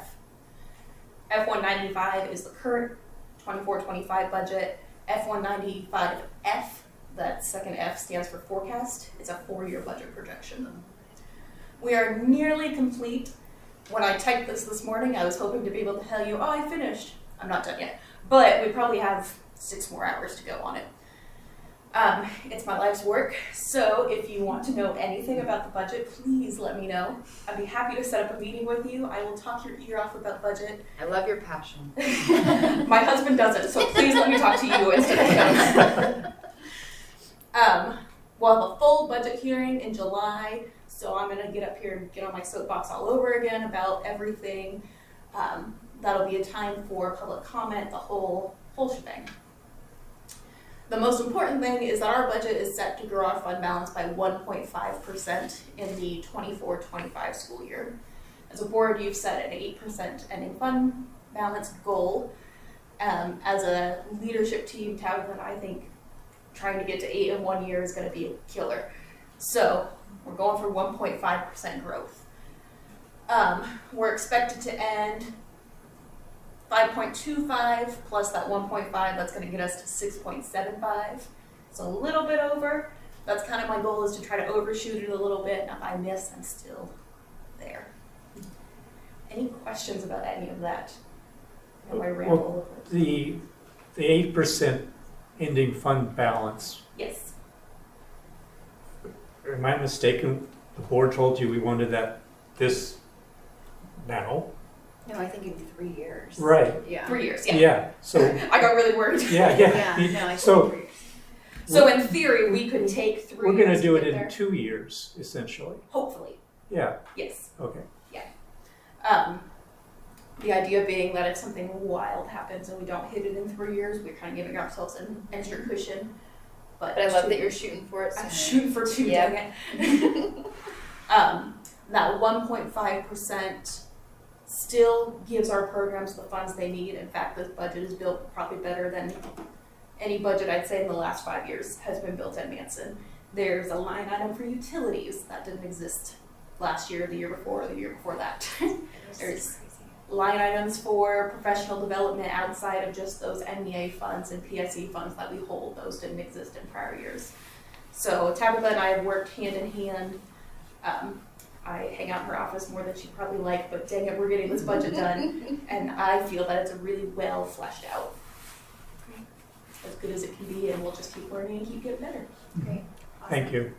F195 is the current 24-25 budget. F195F, that second F stands for forecast. It's a 4-year budget projection. We are nearly complete. When I typed this morning, I was hoping to be able to tell you, oh, I finished. I'm not done yet. But we probably have 6 more hours to go on it. It's my life's work, so if you want to know anything about the budget, please let me know. I'd be happy to set up a meeting with you. I will talk your ear off about budget.
I love your passion.
My husband doesn't, so please let me talk to you instead of him. We'll have a full budget hearing in July, so I'm going to get up here and get on my soapbox all over again about everything. That'll be a time for public comment, the whole shebang. The most important thing is that our budget is set to grow our fund balance by 1.5% in the 24-25 school year. As a board, you've set an 8% ending fund balance goal. As a leadership team, Tabitha and I think trying to get to 8 in 1 year is going to be a killer. So we're going for 1.5% growth. We're expected to end 5.25 plus that 1.5, that's going to get us to 6.75. So a little bit over. That's kind of my goal, is to try to overshoot it a little bit. And if I miss, I'm still there. Any questions about any of that? Am I ramble?
The 8% ending fund balance,
Yes.
am I mistaken? The board told you we wanted that this now?
No, I think in 3 years.
Right.
Yeah.
3 years, yeah.
Yeah, so,
I got really worried.
yeah.
Yeah, no, I think
So
3 years.
So in theory, we could take 3
we're
years.
going to do it
get
in
there.
2 years, essentially.
Hopefully,
Yeah,
yes.
okay.
The idea being that if something wild happens and we don't hit it in 3 years, we're kind of giving ourselves an extra cushion. But
I love that you're shooting for it.
I'm
sooner.
shooting for 2,
Yeah.
dang it. That 1.5% still gives our programs the funds they need. In fact, this budget is built probably better than any budget I'd say in the last 5 years has been built at Manson. There's a line item for utilities that didn't exist last year, the year before, the year before that. There's line items for professional development outside of just those NEA funds and PSE funds that we hold. Those didn't exist in prior years. So Tabitha and I have worked hand in hand. I hang out in her office more than she'd probably like, but dang it, we're getting this budget done. And I feel that it's a really well fleshed out. as good as it can be, and we'll just keep learning and keep getting better.
Great.
Thank you.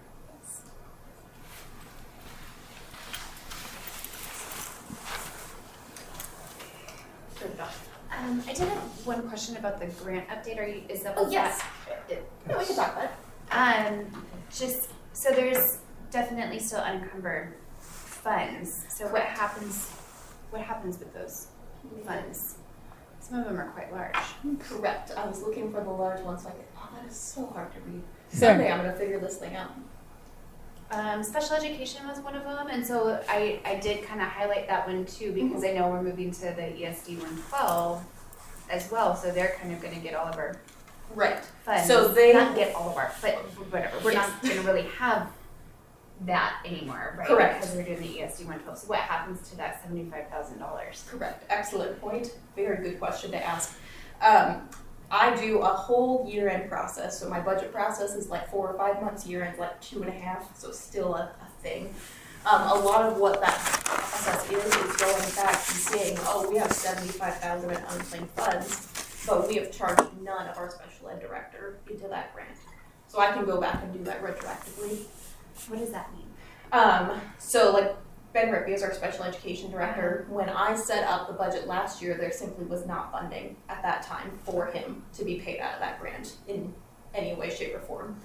I did have one question about the grant update. Is that
Oh, yes.
that?
Yeah, we can talk about it.
Just so there's definitely still unencumbered funds. So what happens? What happens with those funds? Some of them are quite large.
Correct. I was looking for the large ones, like, oh, that is so hard to read.
So-
Someday I'm gonna figure this thing out.
Special education was one of them, and so I did kind of highlight that one too because I know we're moving to the ESD 112 as well, so they're kind of going to get all of our
Right.
funds.
So they-
not get all of our, but whatever. We're
Yes.
not going to really have that anymore, right?
Correct.
Because we're doing the ESD 112. So what happens to that $75,000?
Correct. Excellent point. Very good question to ask. I do a whole year-end process. So my budget process is like 4 or 5 months. Year-end's like 2.5. So still a thing. A lot of what that process is going back and saying, oh, we have 75,000 in unclaimed funds, but we have charged none of our special ed director into that grant. So I can go back and do that retroactively.
What does that mean?
So like Ben Rippey is our special education director. When I set up the budget last year, there simply was not funding at that time for him to be paid out of that grant in any way, shape, or form.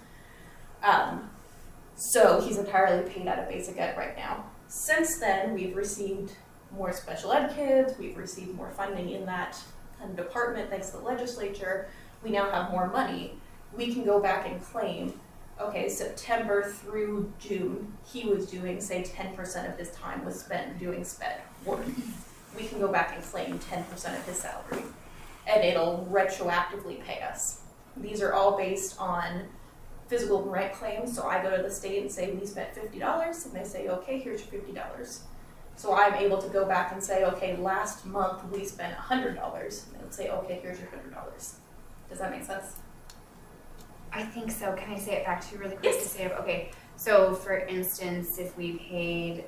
So he's entirely paid out of basic ed right now. Since then, we've received more special ed kids, we've received more funding in that department thanks to the legislature. We now have more money. We can go back and claim, okay, September through June, he was doing, say, 10% of his time was spent doing SPED work. We can go back and claim 10% of his salary, and it'll retroactively pay us. These are all based on physical grant claims, so I go to the state and say, we spent $50, and they say, okay, here's your $50. So I'm able to go back and say, okay, last month we spent $100, and they would say, okay, here's your $100. Does that make sense?
I think so. Can I say it back to you really quick?
Yes.
To say, okay, so for instance, if we paid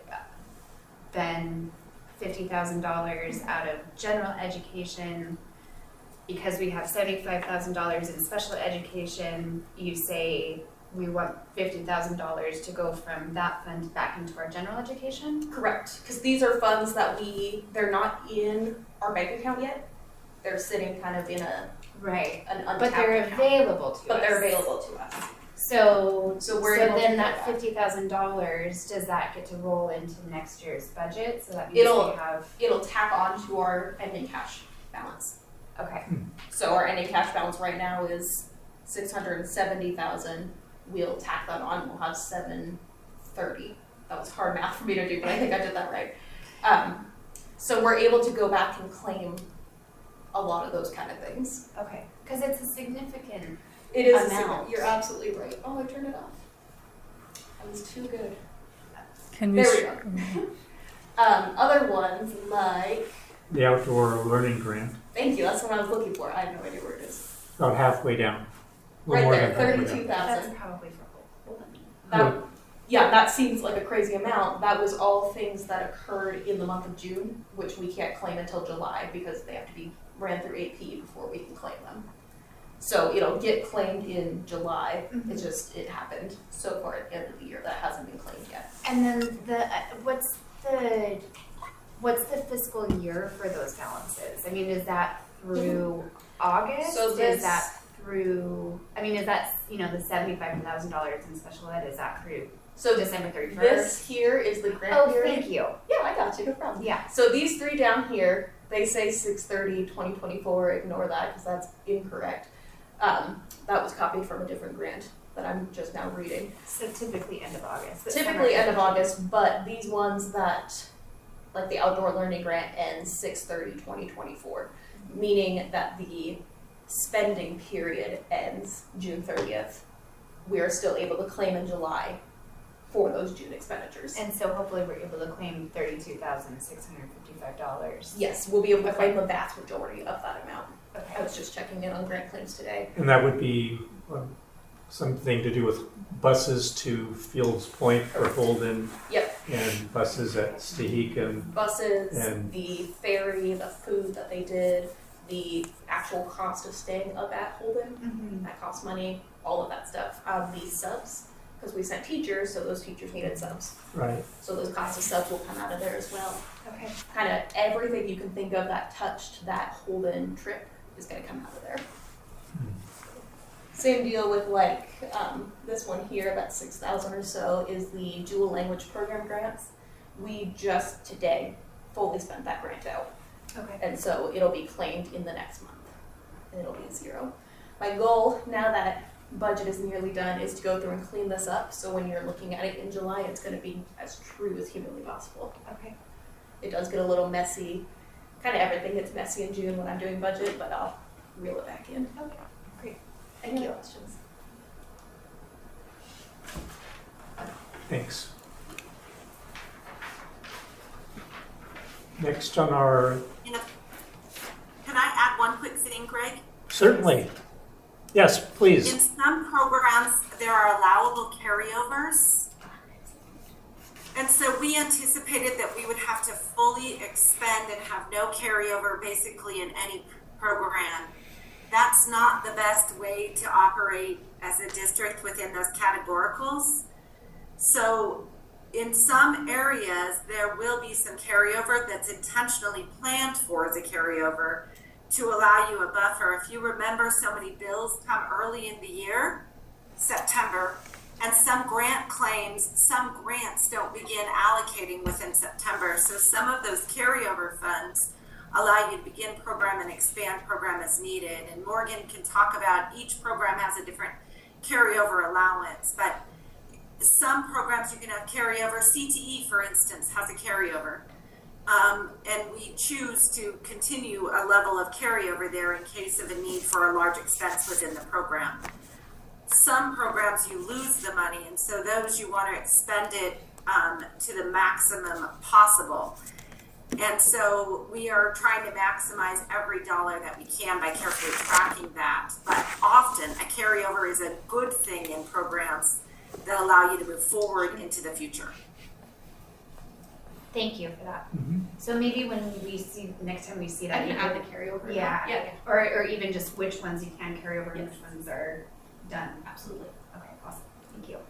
Ben $50,000 out of general education because we have $75,000 in special education, you say we want $50,000 to go from that fund back into our general education?
Correct, because these are funds that they're not in our bank account yet. They're sitting kind of in an untapped
But they're
account.
available to us.
But they're available to us.
So
we're able to
then
do
that $50,000, does that get to roll into next year's budget? So that means
It'll-
we have,
It'll tack on to our ending cash balance.
okay.
So our ending cash balance right now is $670,000. We'll tack that on. We'll have $730. That was hard math for me to do, but I think I did that right. So we're able to go back and claim a lot of those kind of things.
Okay, because it's a significant.
It is.
Amount.
You're absolutely right. Oh, I turned it off. I was too good.
Can we?
There we go. Other ones like.
The outdoor learning grant,
Thank you. That's what I was looking for. I have no idea where it is.
about halfway down. A
Right
little more
there,
than halfway down.
32,000.
That's probably for Holden.
That seems like a crazy amount. That was all things that occurred in the month of June, which we can't claim until July because they have to be ran through AP before we can claim them. So it'll get claimed in July.
Mhm.
It happened so far at the end of the year that hasn't been claimed yet.
And then what's the fiscal year for those balances? I mean, is that through August?
So
Is that through? I mean, is that the $75,000 in special ed? Is that through
So
December 31st?
this here is the grant
Oh,
period.
thank you.
Yeah, I got you. No problem.
Yeah.
So these three down here, they say 6/30/2024. Ignore that because that's incorrect. That was copied from a different grant that I'm just now reading.
So typically end of August. but
Typically
summer-
end of August, but these ones that, like the outdoor learning grant ends 6/30/2024, meaning that the spending period ends June 30th. We are still able to claim in July for those June expenditures.
And so hopefully we're able to claim $32,655.
Yes, we'll be able to claim the vast majority of that amount. I
Okay.
was just checking in on grant claims today.
And that would be something to do with buses to Fields Point or Holden.
Yep.
And buses at Stahik and
Buses,
And-
the ferry, the food that they did, the actual cost of staying up at Holden.
Mhm.
That costs money, all of that stuff. These subs, because we sent teachers, so those teachers needed subs.
Right.
So those costs of subs will come out of there as well.
Okay.
Kind of everything you can think of that touched that Holden trip is going to come out of there. Same deal with like this one here, about 6,000 or so, is the dual language program grants. We just today fully spent that grant out.
Okay.
And so it'll be claimed in the next month. And it'll be 0. My goal, now that budget is nearly done, is to go through and clean this up. So when you're looking at it in July, it's going to be as true as humanly possible.
Okay.
It does get a little messy. Kind of everything gets messy in June when I'm doing budget, but I'll reel it back in.
Okay. Great.
Thank you. Questions?
Thanks. Next on our,
You know, can I add one quick thing, Greg?
certainly. Yes, please.
In some programs, there are allowable carryovers. And so we anticipated that we would have to fully expend and have no carryover basically in any program. That's not the best way to operate as a district within those categoricals. So in some areas, there will be some carryover that's intentionally planned for as a carryover to allow you a buffer. If you remember, so many bills come early in the year, September, and some grant claims, some grants don't begin allocating within September. So some of those carryover funds allow you to begin program and expand program as needed. And Morgan can talk about each program has a different carryover allowance, but some programs you can have carryover. CTE, for instance, has a carryover. And we choose to continue a level of carryover there in case of a need for a large expense within the program. Some programs you lose the money, and so those you want to expend it to the maximum possible. And so we are trying to maximize every dollar that we can by carefully tracking that. But often a carryover is a good thing in programs that allow you to move forward into the future.
Thank you for that.
Mhm.
So maybe when we see, next time we see
I
that,
can
you
add
could,
the carryover.
yeah,
Yeah.
or even just which ones you can carry over and
Yes.
which ones are done.
Absolutely.
Okay, awesome. Thank you.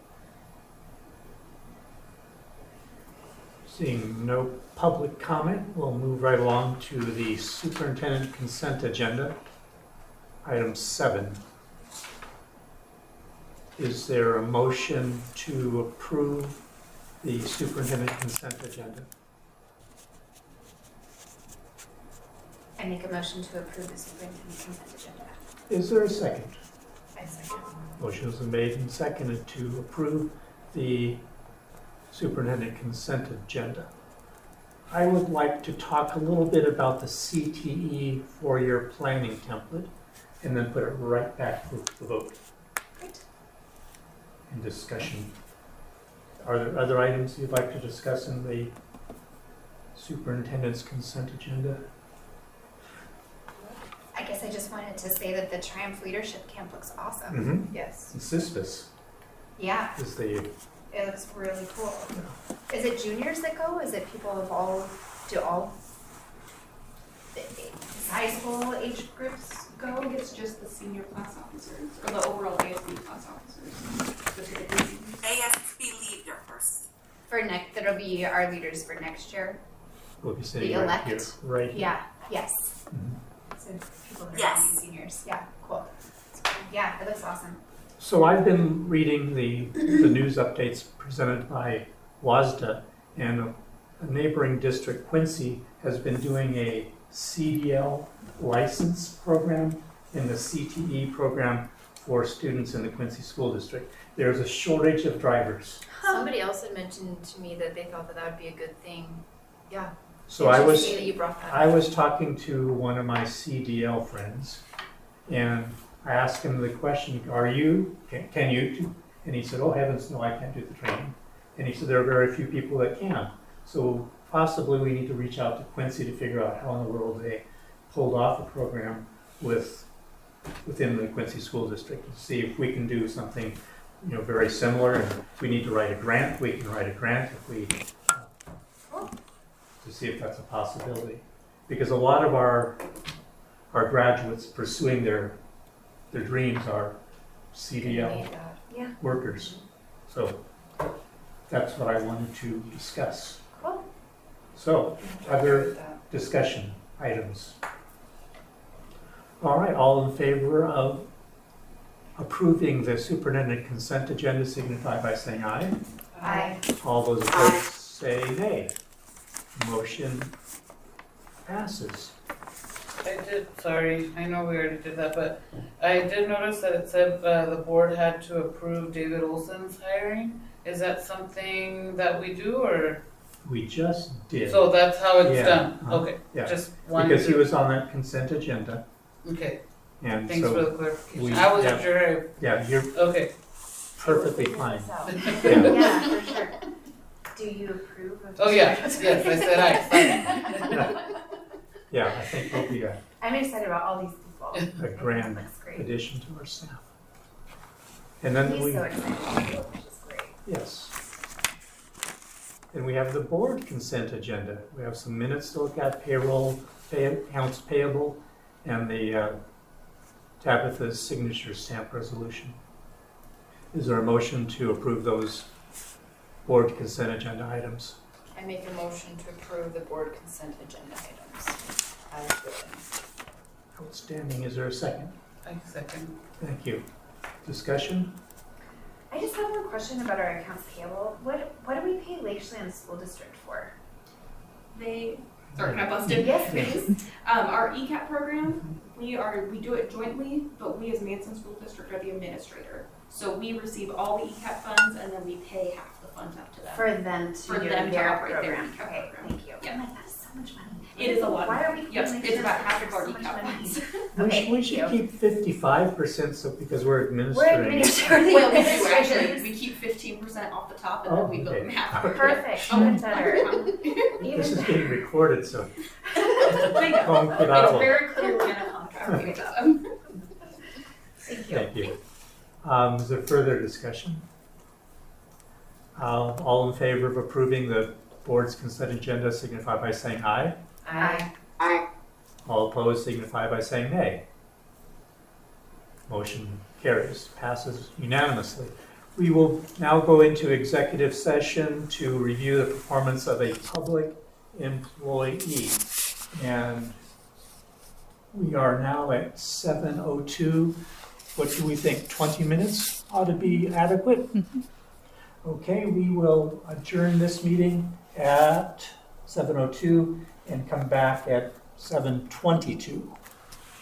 Seeing no public comment, we'll move right along to the superintendent consent agenda. Item 7. Is there a motion to approve the superintendent consent agenda?
I make a motion to approve the superintendent consent agenda.
Is there a second?
I second.
Motion has been made and seconded to approve the superintendent consent agenda. I would like to talk a little bit about the CTE four-year planning template and then put it right back for the vote
Great.
and discussion. Are there other items you'd like to discuss in the superintendent's consent agenda?
I guess I just wanted to say that the Triumph Leadership Camp looks awesome.
Mm-hmm.
Yes.
CISPAS
Yeah,
is the,
it looks really cool. Is it juniors that go? Is it people of all, do all the high school age groups
I
go?
think it's just the senior class officers, or the overall ASB class officers. Specifically.
ASB leaders.
For next, that'll be our leaders for next year.
we'll be sitting
The
right here,
elect.
right here.
Yeah, yes.
Mhm.
So people that are
Yes.
gonna be seniors. Yeah, cool. Yeah, it looks awesome.
So I've been reading the news updates presented by WASDA, and a neighboring district, Quincy, has been doing a CDL license program and the CTE program for students in the Quincy School District. There's a shortage of drivers.
Somebody else had mentioned to me that they thought that that would be a good thing. Yeah.
So I was
Interesting that you brought that
I
up.
was talking to one of my CDL friends, and I asked him the question, can you do? And he said, oh heavens, no, I can't do the training. And he said, there are very few people that can. So possibly we need to reach out to Quincy to figure out how in the world they pulled off a program within the Quincy School District to see if we can do something, very similar. And if we need to write a grant, we can write a grant to see if that's a possibility. Because a lot of our our graduates pursuing their dreams are CDL
Yeah.
workers. So that's what I wanted to discuss.
Cool.
So, other discussion items? All right, all in favor of approving the superintendent consent agenda signify by saying aye.
Aye.
All those opposed say nay. Motion passes.
Sorry, I know we already did that, but I did notice that it said the board had to approve David Olson's hiring. Is that something that we do, or?
We just did.
So that's how it's
Yeah,
done?
uh-huh,
Okay,
yeah.
just wanted
Because he
to,
was on that consent agenda,
okay,
and
thanks for
so,
the clarification.
we-
I wasn't
yeah.
sure,
yeah, you're
okay.
perfectly fine.
Yeah,
Yeah.
for sure. Do you approve of?
Oh, yeah, yes, I said aye.
Yeah, I think he'll be
I'm excited about all these people.
a grand
Looks great.
addition to our staff. And then
He's
we,
so excited, which is great.
yes. And we have the board consent agenda. We have some minutes to look at, payroll, accounts payable, and the Tabitha's signature stamp resolution. Is there a motion to approve those board consent agenda items?
I make a motion to approve the board consent agenda items as written.
Outstanding. Is there a second?
I second.
Thank you. Discussion?
I just have one question about our accounts payable. What do we pay Lakeshland School District for?
Sorry, can I bust in?
Yes, please.
Our ECAP program, we do it jointly, but we as Manson School District are the administrator. So we receive all the ECAP funds and then we pay half the funds up to them.
For them to
For
do
them to
their
operate their
program.
ECAP
Okay,
program.
thank you.
Yeah.
I'm like, that is so much money.
It is a lot.
Why are we paying
Yep,
Lakeshland
it's about half of
School
our
District so
ECAP
much money?
funds.
Okay,
We
thank
should
you.
keep 55% so because we're
We're
administering.
administrating.
Well, we do
administrators.
actually. We keep 15% off the top and
Oh,
then we bill them
okay.
half.
Perfect,
Oh,
even better.
This is
Even
being recorded, so
They know.
don't put
It's
out.
very clearly in a contract with them.
Thank you.
Thank you. Is there further discussion? All in favor of approving the board's consent agenda signify by saying aye.
Aye.
Aye.
All opposed signify by saying nay. Motion carries, passes unanimously. We will now go into executive session to review the performance of a public employee. And we are now at 7:02. What do we think, 20 minutes ought to be adequate? Okay, we will adjourn this meeting at 7:02 and come back at 7:22.